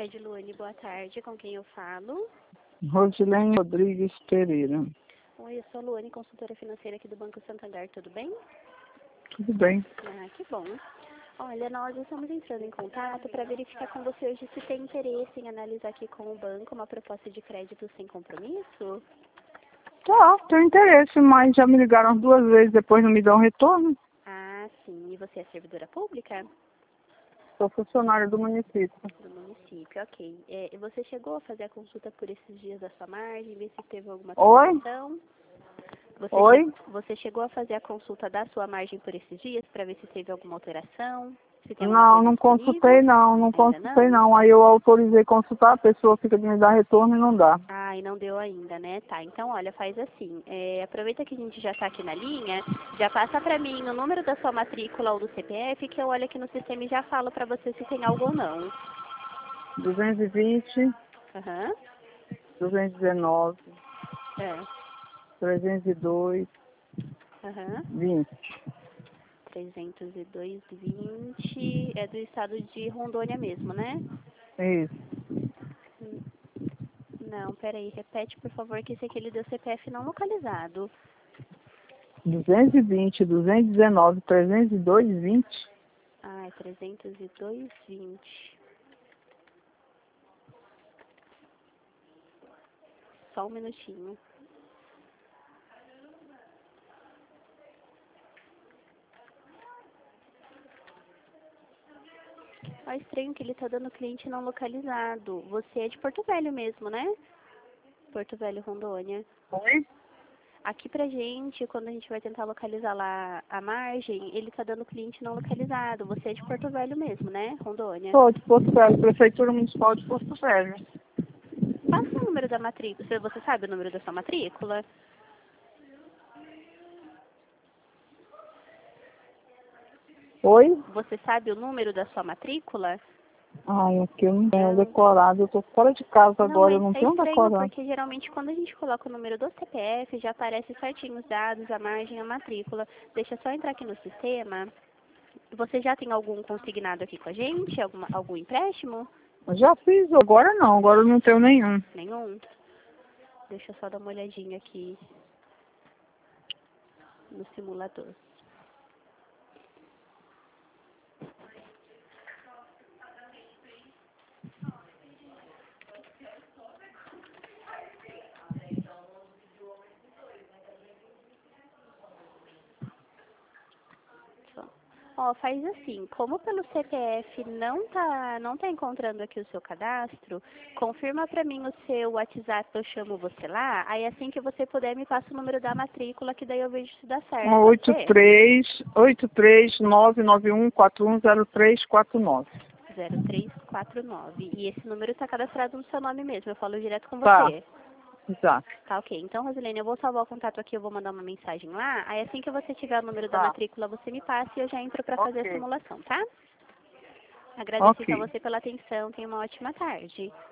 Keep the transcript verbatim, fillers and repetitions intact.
Cicred Luane, boa tarde. Com quem eu falo? Rosilene Rodrigues Pereira. Oi, eu sou a Luane, consultora financeira aqui do Banco Santander, tudo bem? Tudo bem. Ah, que bom. Olha, nós estamos entrando em contato para verificar com você hoje se tem interesse em analisar aqui com o banco uma proposta de crédito sem compromisso. Tá, tenho interesse, mas já me ligaram duas vezes, depois não me dão retorno. Ah, sim. E você é servidora pública? Sou funcionária do município. Do município, ok. É, e você chegou a fazer a consulta por esses dias da sua margem, ver se teve alguma Oi? atualização? Você Oi? che- você chegou a fazer a consulta da sua margem por esses dias para ver se teve alguma alteração? Se tem alguma Não, coisa não disponível? consultei não, não Ainda consultei não? não. Aí eu autorizei consultar, a pessoa fica de me dar retorno e não dá. Ah, e não deu ainda, né? Tá, então olha, faz assim, é, aproveita que a gente já está aqui na linha, já passa para mim o número da sua matrícula ou do C P F, que eu olho aqui no sistema e já falo para você se tem algo ou não. duzentos e vinte, Aham. duzentos e dezenove, É. trezentos e dois, Aham. vinte. trezentos e dois, vinte, é do estado de Rondônia mesmo, né? Isso. Hum, Não, peraí, repete por favor, que esse aqui ele deu C P F não localizado. duzentos e vinte, duzentos e dezenove, trezentos e dois, vinte. Ah, é trezentos e dois, vinte. Só um minutinho. Ó, estranho que ele tá dando cliente não localizado. Você é de Porto Velho mesmo, né? Porto Velho, Rondônia. Oi? Aqui pra gente, quando a gente vai tentar localizar lá a margem, ele tá dando cliente não localizado. Você é de Porto Velho mesmo, né? Rondônia. Sou de Porto Velho, Prefeitura Municipal de Porto Velho. Passa o número da matrícula. Você você sabe o número da sua matrícula? Oi? Você sabe o número da sua matrícula? Ai, aqui eu não tenho Não. decorado. Eu tô fora de casa Não, agora, eu mas não é tenho estranho decorado. porque geralmente quando a gente coloca o número do C P F já aparece certinho os dados, a margem, a matrícula. Deixa eu só entrar aqui no sistema. Você já tem algum consignado aqui com a gente? Alguma, algum empréstimo? Eu já fiz, agora não, agora eu não tenho nenhum. Nenhum? Deixa eu só dar uma olhadinha aqui no simulador. Só. Ó, faz assim, como pelo C P F não tá, não tá encontrando aqui o seu cadastro, confirma pra mim o seu WhatsApp, eu chamo você lá, aí assim que você puder me passa o número da matrícula, que daí eu vejo se dá certo, pode oito ser? três, oito três nove nove um quatro um zero três quatro nove. zero três quatro nove. E esse número tá cadastrado no seu nome mesmo, eu falo direto com Tá, você. exato. Tá, ok. Então, Rosilene, eu vou salvar o contato aqui, eu vou mandar uma mensagem lá. Aí, assim que você tiver o número da Tá, matrícula, você me passa e eu já entro para fazer a ok, simulação, tá? Agradeço então ok. você pela atenção. Tenha uma ótima tarde.